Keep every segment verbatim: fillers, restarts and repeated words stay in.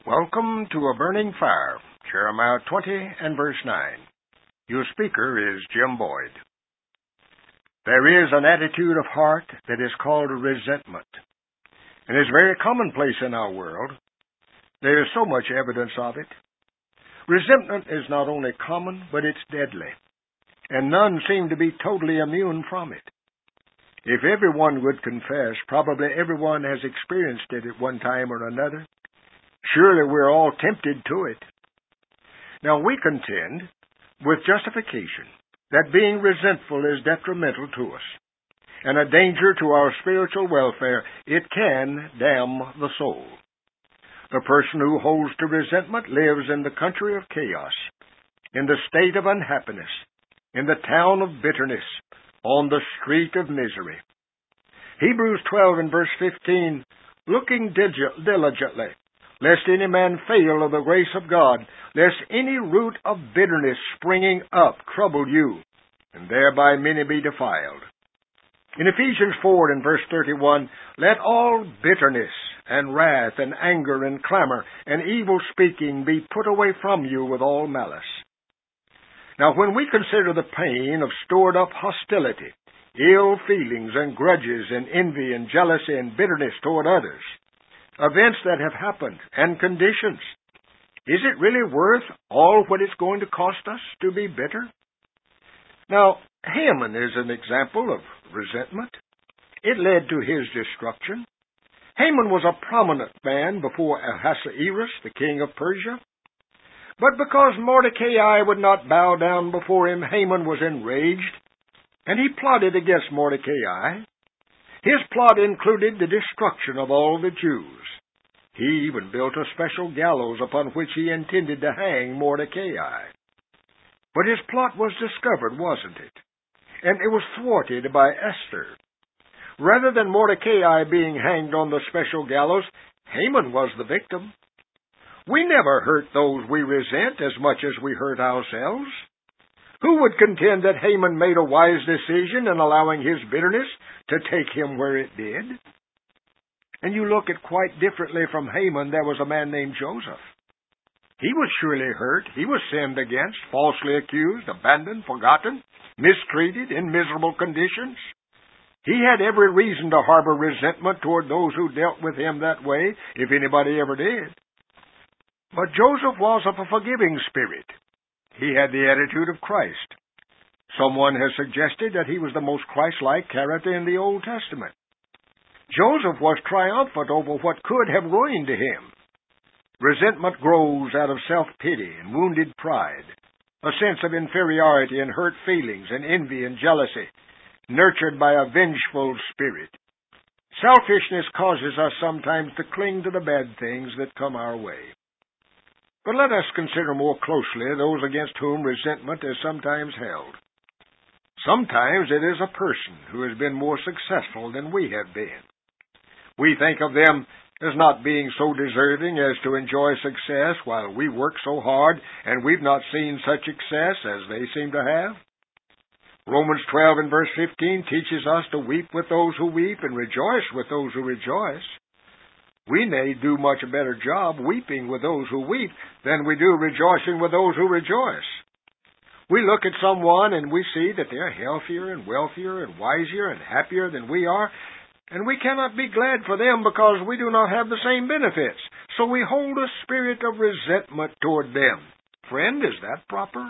Welcome to A Burning Fire, Jeremiah twenty and verse nine. Your speaker is Jim Boyd. There is an attitude of heart that is called resentment, and is very commonplace in our world. There is so much evidence of it. Resentment is not only common, but it's deadly, and none seem to be totally immune from it. If everyone would confess, probably everyone has experienced it at one time or another. Surely we're all tempted to it. Now we contend, with justification, that being resentful is detrimental to us, and a danger to our spiritual welfare. It can damn the soul. The person who holds to resentment lives in the country of chaos, in the state of unhappiness, in the town of bitterness, on the street of misery. Hebrews twelve and verse fifteen, looking diligently, lest any man fail of the grace of God, lest any root of bitterness springing up trouble you, and thereby many be defiled. In Ephesians four and verse thirty-one, let all bitterness and wrath and anger and clamor and evil speaking be put away from you with all malice. Now when we consider the pain of stored up hostility, ill feelings and grudges and envy and jealousy and bitterness toward others, events that have happened, and conditions, is it really worth all what it's going to cost us to be bitter? Now, Haman is an example of resentment. It led to his destruction. Haman was a prominent man before Ahasuerus, the king of Persia. But because Mordecai would not bow down before him, Haman was enraged, and he plotted against Mordecai. His plot included the destruction of all the Jews. He even built a special gallows upon which he intended to hang Mordecai. But his plot was discovered, wasn't it? And it was thwarted by Esther. Rather than Mordecai being hanged on the special gallows, Haman was the victim. We never hurt those we resent as much as we hurt ourselves. Who would contend that Haman made a wise decision in allowing his bitterness to take him where it did? And you look at quite differently from Haman, there was a man named Joseph. He was surely hurt. He was sinned against, falsely accused, abandoned, forgotten, mistreated, in miserable conditions. He had every reason to harbor resentment toward those who dealt with him that way, if anybody ever did. But Joseph was of a forgiving spirit. He had the attitude of Christ. Someone has suggested that he was the most Christ-like character in the Old Testament. Joseph was triumphant over what could have ruined him. Resentment grows out of self-pity and wounded pride, a sense of inferiority and hurt feelings and envy and jealousy, nurtured by a vengeful spirit. Selfishness causes us sometimes to cling to the bad things that come our way. But let us consider more closely those against whom resentment is sometimes held. Sometimes it is a person who has been more successful than we have been. We think of them as not being so deserving as to enjoy success while we work so hard and we've not seen such success as they seem to have. Romans twelve and verse fifteen teaches us to weep with those who weep and rejoice with those who rejoice. We may do much a better job weeping with those who weep than we do rejoicing with those who rejoice. We look at someone and we see that they're healthier and wealthier and wiser and happier than we are, and we cannot be glad for them because we do not have the same benefits. So we hold a spirit of resentment toward them. Friend, is that proper?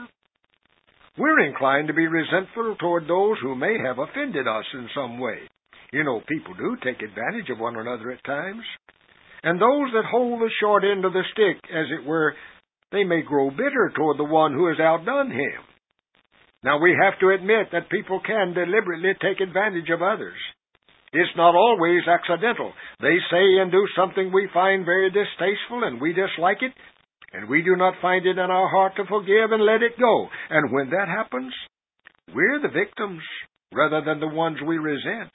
We're inclined to be resentful toward those who may have offended us in some way. You know, people do take advantage of one another at times. And those that hold the short end of the stick, as it were, they may grow bitter toward the one who has outdone him. Now, we have to admit that people can deliberately take advantage of others. It's not always accidental. They say and do something we find very distasteful, and we dislike it, and we do not find it in our heart to forgive and let it go. And when that happens, we're the victims rather than the ones we resent.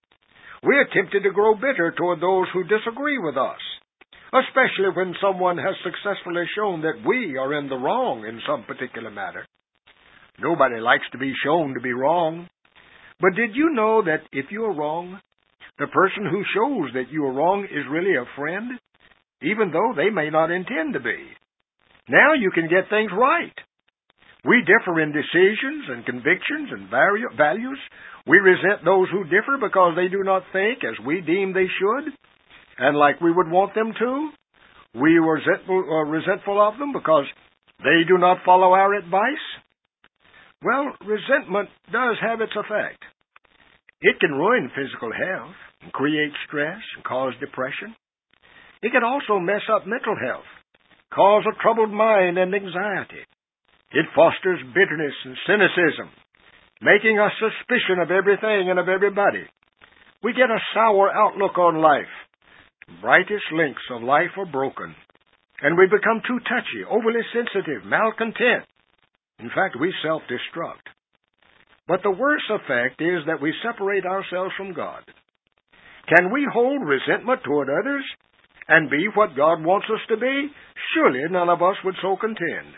We're tempted to grow bitter toward those who disagree with us, especially when someone has successfully shown that we are in the wrong in some particular matter. Nobody likes to be shown to be wrong. But did you know that if you are wrong, the person who shows that you are wrong is really a friend? even though they may not intend to be. Now you can get things right. We differ in decisions and convictions and values. We resent those who differ because they do not think as we deem they should, and like we would want them to. We are resentful, uh, resentful of them because they do not follow our advice. Well, resentment does have its effect. It can ruin physical health and create stress and cause depression. It can also mess up mental health, cause a troubled mind and anxiety. It fosters bitterness and cynicism, making us suspicion of everything and of everybody. We get a sour outlook on life. Brightest links of life are broken, and we become too touchy, overly sensitive, malcontent. In fact, we self-destruct. But the worst effect is that we separate ourselves from God. Can we hold resentment toward others and be what God wants us to be? Surely none of us would so contend.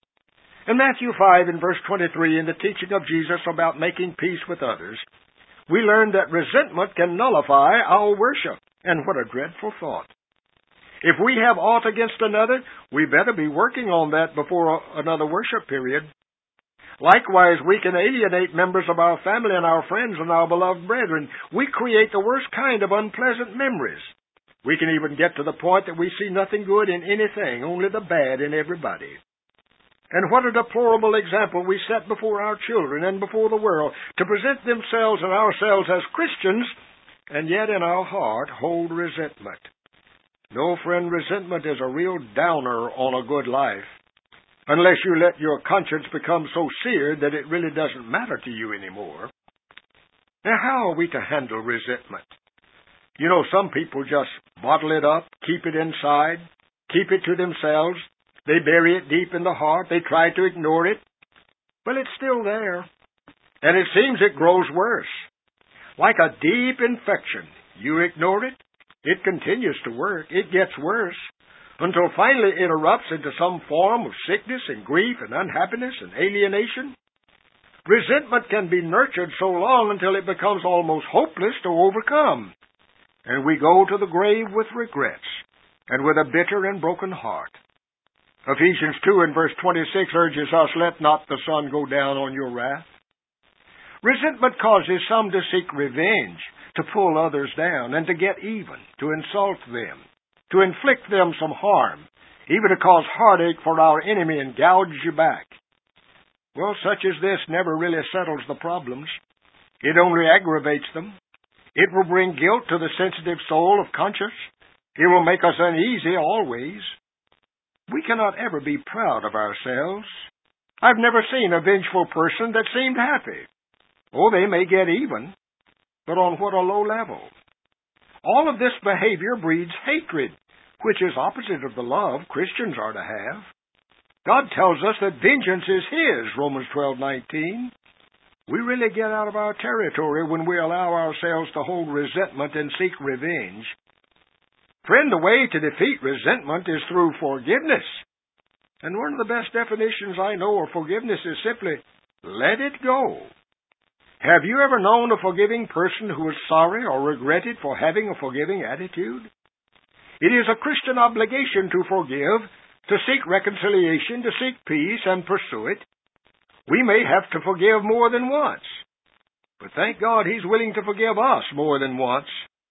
In Matthew five and verse twenty-three, in the teaching of Jesus about making peace with others, we learn that resentment can nullify our worship. And what a dreadful thought. If we have aught against another, we better be working on that before another worship period. Likewise, we can alienate members of our family and our friends and our beloved brethren. We create the worst kind of unpleasant memories. We can even get to the point that we see nothing good in anything, only the bad in everybody. And what a deplorable example we set before our children and before the world to present themselves and ourselves as Christians, and yet in our heart hold resentment. No, friend, resentment is a real downer on a good life, unless you let your conscience become so seared that it really doesn't matter to you anymore. Now, how are we to handle resentment? You know, some people just bottle it up, keep it inside, keep it to themselves. They bury it deep in the heart. They try to ignore it. Well, it's still there, and it seems it grows worse. Like a deep infection, you ignore it, it continues to work. It gets worse until finally it erupts into some form of sickness and grief and unhappiness and alienation. Resentment can be nurtured so long until it becomes almost hopeless to overcome, and we go to the grave with regrets and with a bitter and broken heart. Ephesians two and verse twenty-six urges us, let not the sun go down on your wrath. Resentment causes some to seek revenge, to pull others down, and to get even, to insult them, to inflict them some harm, even to cause heartache for our enemy and gouge you back. Well, such as this never really settles the problems. It only aggravates them. It will bring guilt to the sensitive soul of conscience. It will make us uneasy always. We cannot ever be proud of ourselves. I've never seen a vengeful person that seemed happy. Oh, they may get even, but on what a low level. All of this behavior breeds hatred, which is opposite of the love Christians are to have. God tells us that vengeance is His, Romans twelve nineteen. We really get out of our territory when we allow ourselves to hold resentment and seek revenge. Friend, the way to defeat resentment is through forgiveness. And one of the best definitions I know of forgiveness is simply, let it go. Have you ever known a forgiving person who was sorry or regretted for having a forgiving attitude? It is a Christian obligation to forgive, to seek reconciliation, to seek peace, and pursue it. We may have to forgive more than once, but thank God He's willing to forgive us more than once.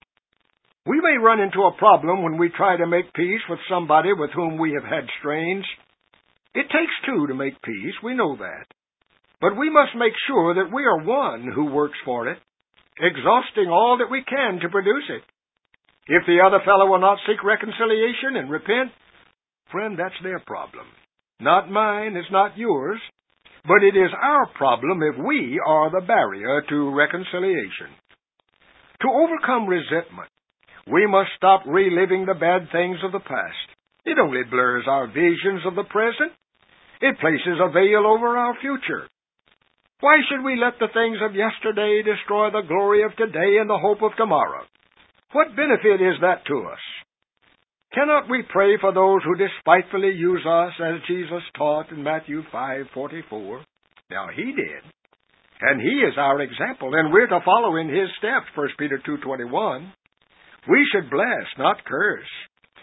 We may run into a problem when we try to make peace with somebody with whom we have had strains. It takes two to make peace, we know that. But we must make sure that we are one who works for it, exhausting all that we can to produce it. If the other fellow will not seek reconciliation and repent, friend, that's their problem. Not mine, it's not yours, but it is our problem if we are the barrier to reconciliation. To overcome resentment, we must stop reliving the bad things of the past. It only blurs our visions of the present. It places a veil over our future. Why should we let the things of yesterday destroy the glory of today and the hope of tomorrow? What benefit is that to us? Cannot we pray for those who despitefully use us, as Jesus taught in Matthew five forty-four? Now, He did, and He is our example, and we're to follow in His steps, First Peter two twenty-one. We should bless, not curse.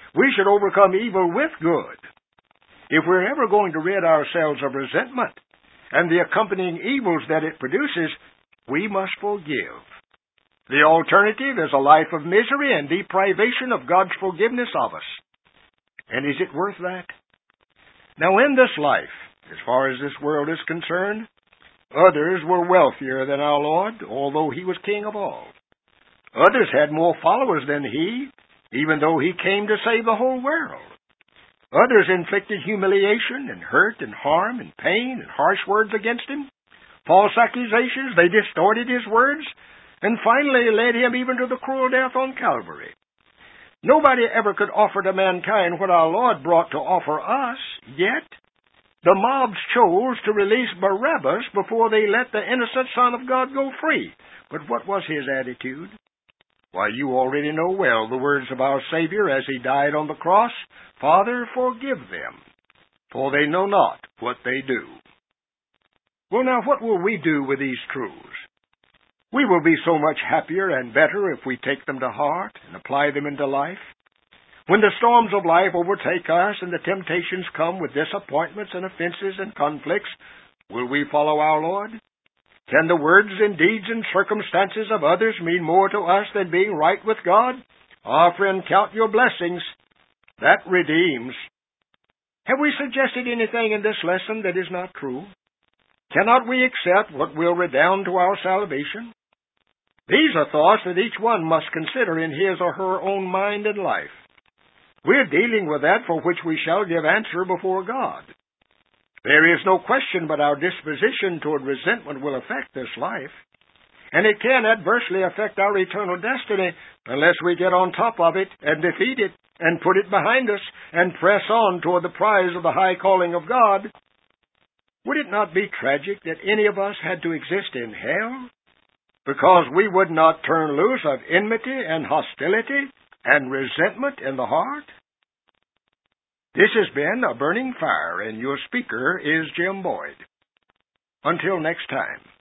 We should overcome evil with good. If we're ever going to rid ourselves of resentment and the accompanying evils that it produces, we must forgive. The alternative is a life of misery and deprivation of God's forgiveness of us. And is it worth that? Now, in this life, as far as this world is concerned, others were wealthier than our Lord, although He was King of all. Others had more followers than He, even though He came to save the whole world. Others inflicted humiliation and hurt and harm and pain and harsh words against Him, false accusations. They distorted His words, and finally led Him even to the cruel death on Calvary. Nobody ever could offer to mankind what our Lord brought to offer us, yet the mobs chose to release Barabbas before they let the innocent Son of God go free. But what was His attitude? Why, you already know well the words of our Savior as He died on the cross, "Father, forgive them, for they know not what they do." Well, now, what will we do with these truths? We will be so much happier and better if we take them to heart and apply them into life. When the storms of life overtake us and the temptations come with disappointments and offenses and conflicts, will we follow our Lord? Can the words and deeds and circumstances of others mean more to us than being right with God? Ah, friend, count your blessings. That redeems. Have we suggested anything in this lesson that is not true? Cannot we accept what will redound to our salvation? These are thoughts that each one must consider in his or her own mind and life. We're dealing with that for which we shall give answer before God. There is no question but our disposition toward resentment will affect this life, and it can adversely affect our eternal destiny unless we get on top of it and defeat it and put it behind us and press on toward the prize of the high calling of God. Would it not be tragic that any of us had to exist in hell because we would not turn loose of enmity and hostility and resentment in the heart? This has been A Burning Fire, and your speaker is Jim Boyd. Until next time.